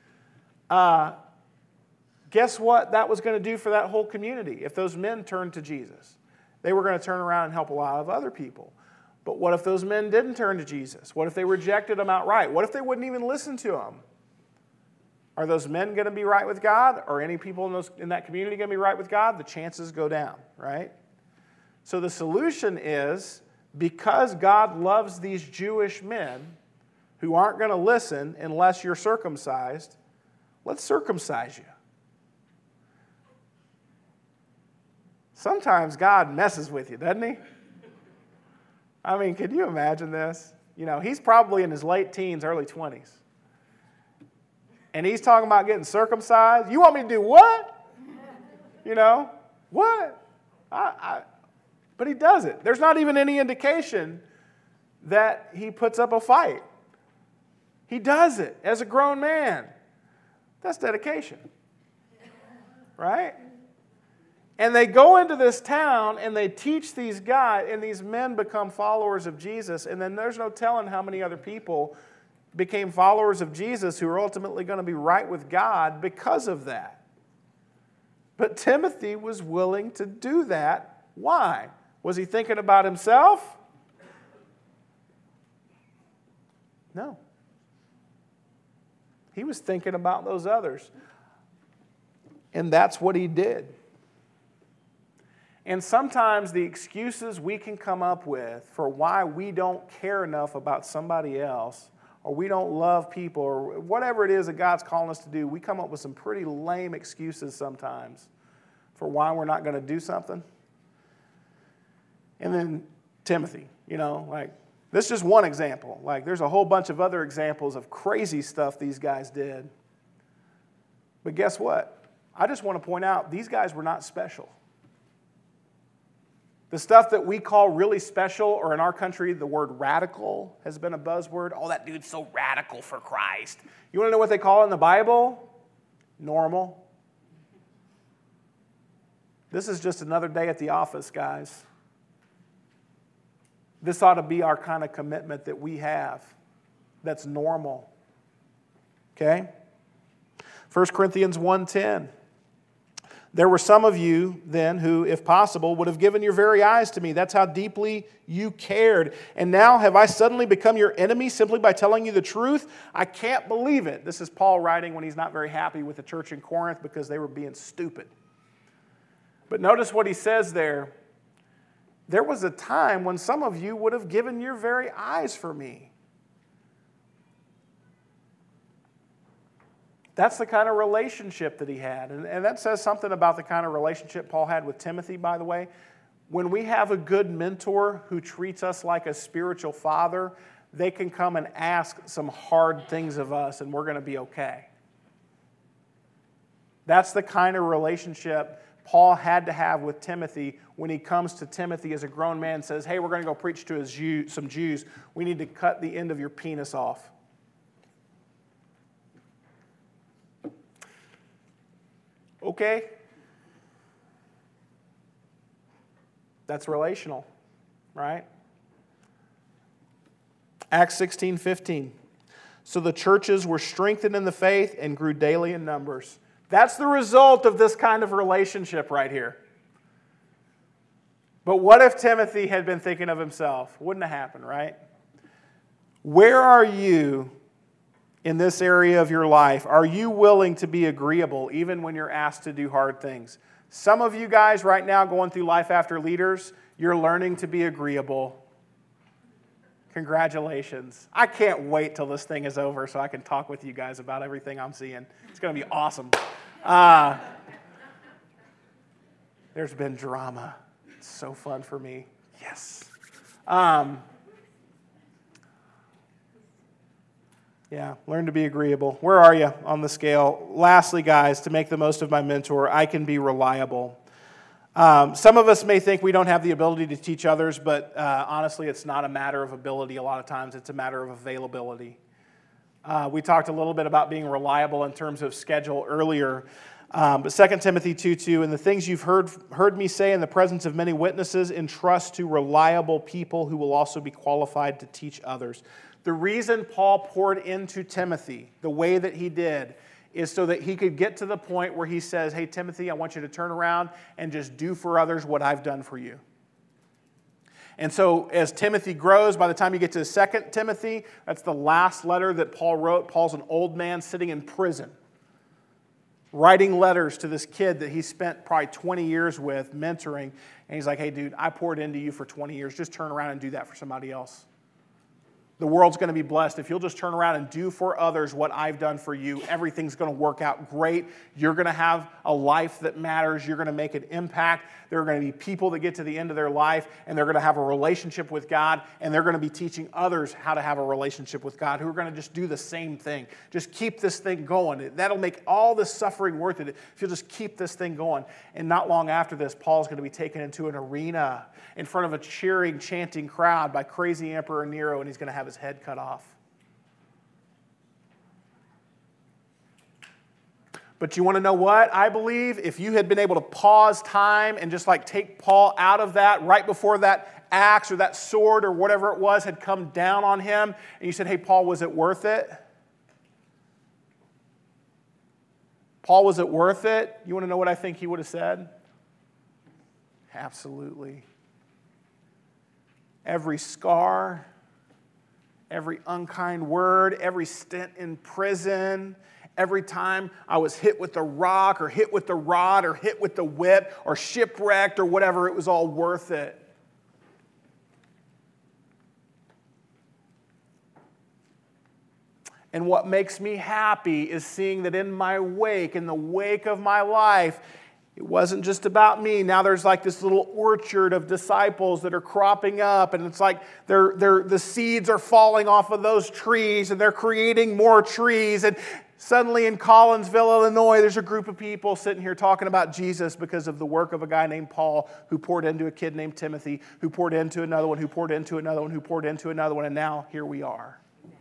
guess what that was going to do for that whole community if those men turned to Jesus? They were going to turn around and help a lot of other people. But what if those men didn't turn to Jesus? What if they rejected him outright? What if they wouldn't even listen to him? Are those men going to be right with God? Are any people in that community going to be right with God? The chances go down, right? So the solution is, because God loves these Jewish men who aren't going to listen unless you're circumcised, let's circumcise you. Sometimes God messes with you, doesn't he? I mean, can you imagine this? You know, he's probably in his late teens, early 20s. And he's talking about getting circumcised. You want me to do what? You know, what? But he does it. There's not even any indication that he puts up a fight. He does it as a grown man. That's dedication. Right? And they go into this town and they teach these guys, and these men become followers of Jesus. And then there's no telling how many other people became followers of Jesus who are ultimately going to be right with God because of that. But Timothy was willing to do that. Why? Was he thinking about himself? No. He was thinking about those others. And that's what he did. And sometimes the excuses we can come up with for why we don't care enough about somebody else, or we don't love people, or whatever it is that God's calling us to do, we come up with some pretty lame excuses sometimes for why we're not going to do something. And then Timothy, you know, like, this is just one example. Like, there's a whole bunch of other examples of crazy stuff these guys did. But guess what? I just want to point out, these guys were not special. The stuff that we call really special, or in our country, the word radical has been a buzzword. Oh, that dude's so radical for Christ. You want to know what they call it in the Bible? Normal. This is just another day at the office, guys. This ought to be our kind of commitment that we have. That's normal. Okay? 1 Corinthians 1:10. There were some of you then who, if possible, would have given your very eyes to me. That's how deeply you cared. And now have I suddenly become your enemy simply by telling you the truth? I can't believe it. This is Paul writing when he's not very happy with the church in Corinth because they were being stupid. But notice what he says there. There was a time when some of you would have given your very eyes for me. That's the kind of relationship that he had. And that says something about the kind of relationship Paul had with Timothy, by the way. When we have a good mentor who treats us like a spiritual father, they can come and ask some hard things of us, and we're going to be okay. That's the kind of relationship Paul had to have with Timothy when he comes to Timothy as a grown man and says, hey, we're going to go preach to some Jews. We need to cut the end of your penis off. Okay. That's relational, right? Acts 16:15. So the churches were strengthened in the faith and grew daily in numbers. That's the result of this kind of relationship right here. But what if Timothy had been thinking of himself? Wouldn't have happened, right? Where are you in this area of your life? Are you willing to be agreeable even when you're asked to do hard things? Some of you guys right now going through Life After Leaders, you're learning to be agreeable. Congratulations. I can't wait till this thing is over so I can talk with you guys about everything I'm seeing. It's going to be awesome. There's been drama. It's so fun for me. Yes. Yeah, learn to be agreeable. Where are you on the scale? Lastly, guys, to make the most of my mentor, I can be reliable. Some of us may think we don't have the ability to teach others, but honestly, it's not a matter of ability a lot of times. It's a matter of availability. We talked a little bit about being reliable in terms of schedule earlier, but 2 Timothy 2:2, and the things you've heard me say in the presence of many witnesses, entrust to reliable people who will also be qualified to teach others. The reason Paul poured into Timothy the way that he did is so that he could get to the point where he says, hey, Timothy, I want you to turn around and just do for others what I've done for you. And so as Timothy grows, by the time you get to 2 Timothy, that's the last letter that Paul wrote. Paul's an old man sitting in prison, writing letters to this kid that he spent probably 20 years with, mentoring. And he's like, hey, dude, I poured into you for 20 years. Just turn around and do that for somebody else. The world's going to be blessed. If you'll just turn around and do for others what I've done for you, everything's going to work out great. You're going to have a life that matters. You're going to make an impact. There are going to be people that get to the end of their life, and they're going to have a relationship with God, and they're going to be teaching others how to have a relationship with God, who are going to just do the same thing. Just keep this thing going. That'll make all this suffering worth it if you'll just keep this thing going. And not long after this, Paul's going to be taken into an arena in front of a cheering, chanting crowd by crazy Emperor Nero, and he's going to have his head cut off. But you want to know what? I believe if you had been able to pause time and just like take Paul out of that right before that axe or that sword or whatever it was had come down on him, and you said, hey, Paul, was it worth it? Paul, was it worth it? You want to know what I think he would have said? Absolutely. Every scar, every unkind word, every stint in prison, every time I was hit with the rock or hit with the rod or hit with the whip or shipwrecked or whatever, it was all worth it. And what makes me happy is seeing that in my wake, in the wake of my life, it wasn't just about me. Now there's like this little orchard of disciples that are cropping up, and it's like the seeds are falling off of those trees, and they're creating more trees. And suddenly in Collinsville, Illinois, there's a group of people sitting here talking about Jesus because of the work of a guy named Paul who poured into a kid named Timothy, who poured into another one, who poured into another one, who poured into another one, and now here we are.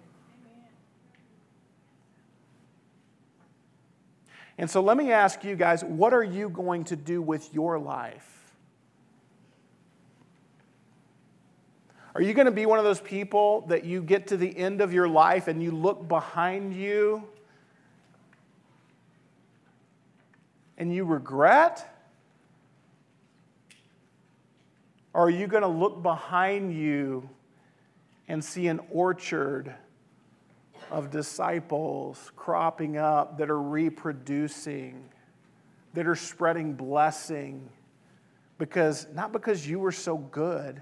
And so let me ask you guys, what are you going to do with your life? Are you going to be one of those people that you get to the end of your life and you look behind you and you regret? Or are you going to look behind you and see an orchard of disciples cropping up that are reproducing, that are spreading blessing, not because you were so good,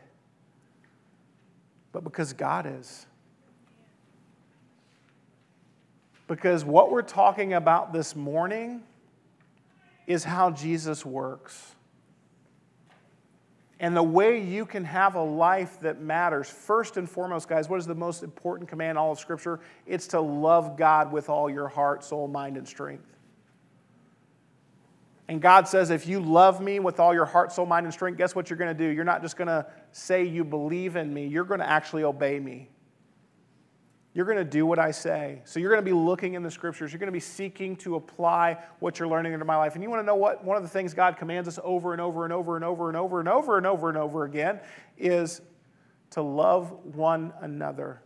but because God is. Because what we're talking about this morning is how Jesus works. And the way you can have a life that matters, first and foremost, guys, what is the most important command in all of Scripture? It's to love God with all your heart, soul, mind, and strength. And God says, if you love me with all your heart, soul, mind, and strength, guess what you're going to do? You're not just going to say you believe in me. You're going to actually obey me. You're going to do what I say. So you're going to be looking in the Scriptures. You're going to be seeking to apply what you're learning into my life. And you want to know what? One of the things God commands us over and over and over and over and over and over and over and over again is to love one another.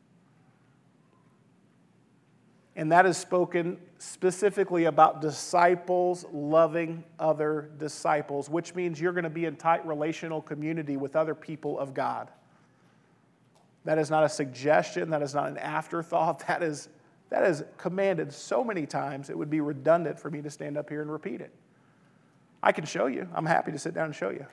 And that is spoken specifically about disciples loving other disciples, which means you're going to be in tight relational community with other people of God. That is not a suggestion. That is not an afterthought. That is commanded so many times it would be redundant for me to stand up here and repeat it. I can show you. I'm happy to sit down and show you.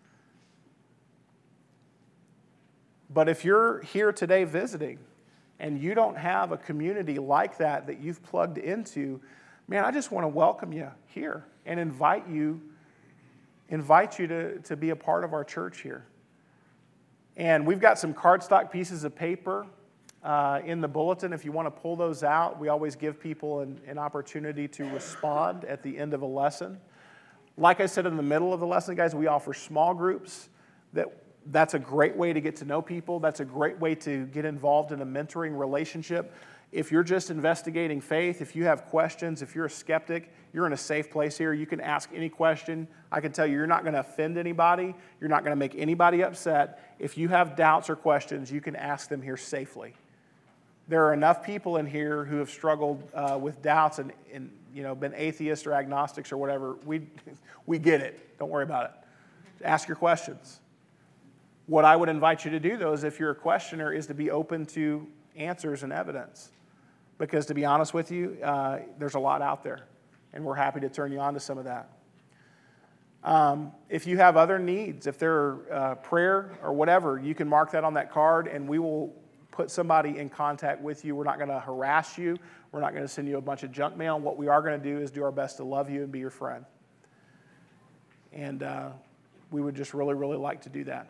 But if you're here today visiting and you don't have a community like that you've plugged into, man, I just want to welcome you here and invite you to be a part of our church here. And we've got some cardstock pieces of paper in the bulletin. If you want to pull those out, we always give people an opportunity to respond at the end of a lesson. Like I said in the middle of the lesson, guys, we offer small groups. That's a great way to get to know people. That's a great way to get involved in a mentoring relationship. If you're just investigating faith, if you have questions, if you're a skeptic, you're in a safe place here. You can ask any question. I can tell you, you're not going to offend anybody. You're not going to make anybody upset. If you have doubts or questions, you can ask them here safely. There are enough people in here who have struggled with doubts and been atheists or agnostics or whatever. We get it. Don't worry about it. Ask your questions. What I would invite you to do, though, is if you're a questioner, is to be open to answers and evidence. Because to be honest with you, there's a lot out there, and we're happy to turn you on to some of that. If you have other needs, if there are prayer or whatever, you can mark that on that card, and we will put somebody in contact with you. We're not going to harass you. We're not going to send you a bunch of junk mail. What we are going to do is do our best to love you and be your friend. And we would just really, really like to do that.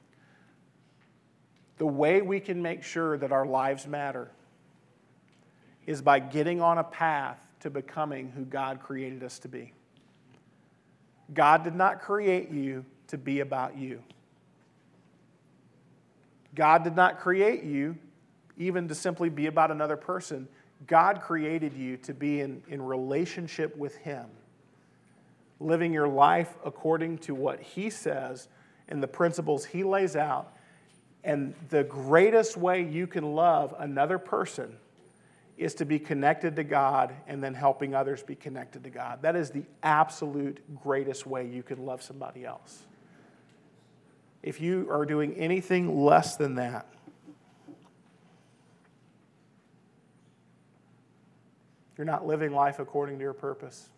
The way we can make sure that our lives matter is by getting on a path to becoming who God created us to be. God did not create you to be about you. God did not create you even to simply be about another person. God created you to be in relationship with Him, living your life according to what He says and the principles He lays out. And the greatest way you can love another person is to be connected to God and then helping others be connected to God. That is the absolute greatest way you can love somebody else. If you are doing anything less than that, you're not living life according to your purpose.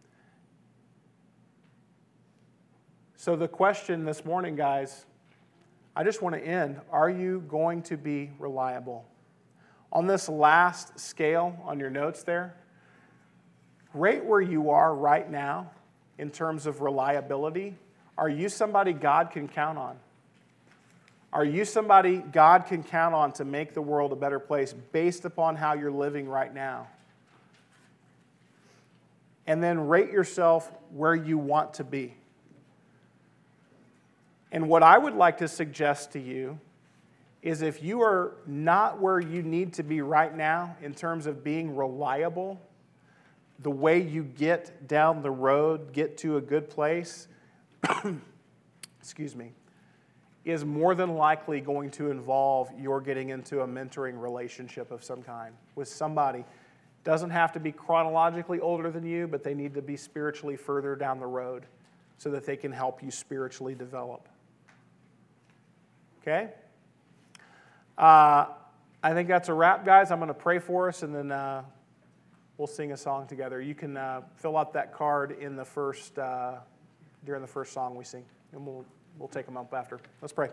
So the question this morning, guys, I just want to end. Are you going to be reliable? On this last scale on your notes there, rate where you are right now in terms of reliability. Are you somebody God can count on? Are you somebody God can count on to make the world a better place based upon how you're living right now? And then rate yourself where you want to be. And what I would like to suggest to you is if you are not where you need to be right now in terms of being reliable, the way you get down the road, get to a good place, is more than likely going to involve your getting into a mentoring relationship of some kind with somebody. Doesn't have to be chronologically older than you, but they need to be spiritually further down the road so that they can help you spiritually develop. Okay? I think that's a wrap, guys. I'm going to pray for us, and then we'll sing a song together. You can fill out that card in the during the first song we sing, and we'll take them up after. Let's pray.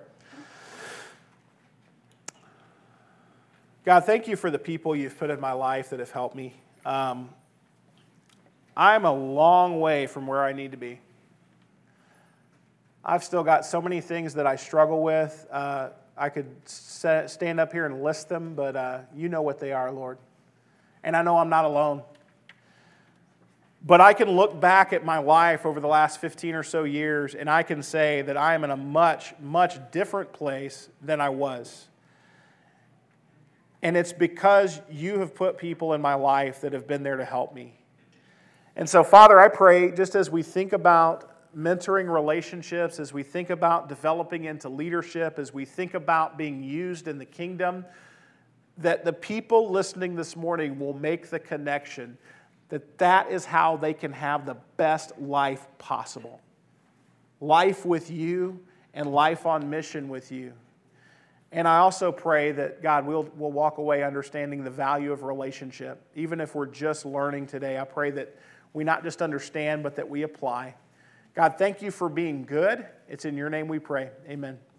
God, thank you for the people you've put in my life that have helped me. I'm a long way from where I need to be. I've still got so many things that I struggle with. I could stand up here and list them, but you know what they are, Lord. And I know I'm not alone. But I can look back at my life over the last 15 or so years, and I can say that I am in a much, much different place than I was. And it's because you have put people in my life that have been there to help me. And so, Father, I pray, just as we think about mentoring relationships, as we think about developing into leadership, as we think about being used in the kingdom, that the people listening this morning will make the connection that is how they can have the best life possible. Life with you and life on mission with you. And I also pray that, God, we'll walk away understanding the value of relationship. Even if we're just learning today, I pray that we not just understand, but that we apply. God, thank you for being good. It's in your name we pray. Amen.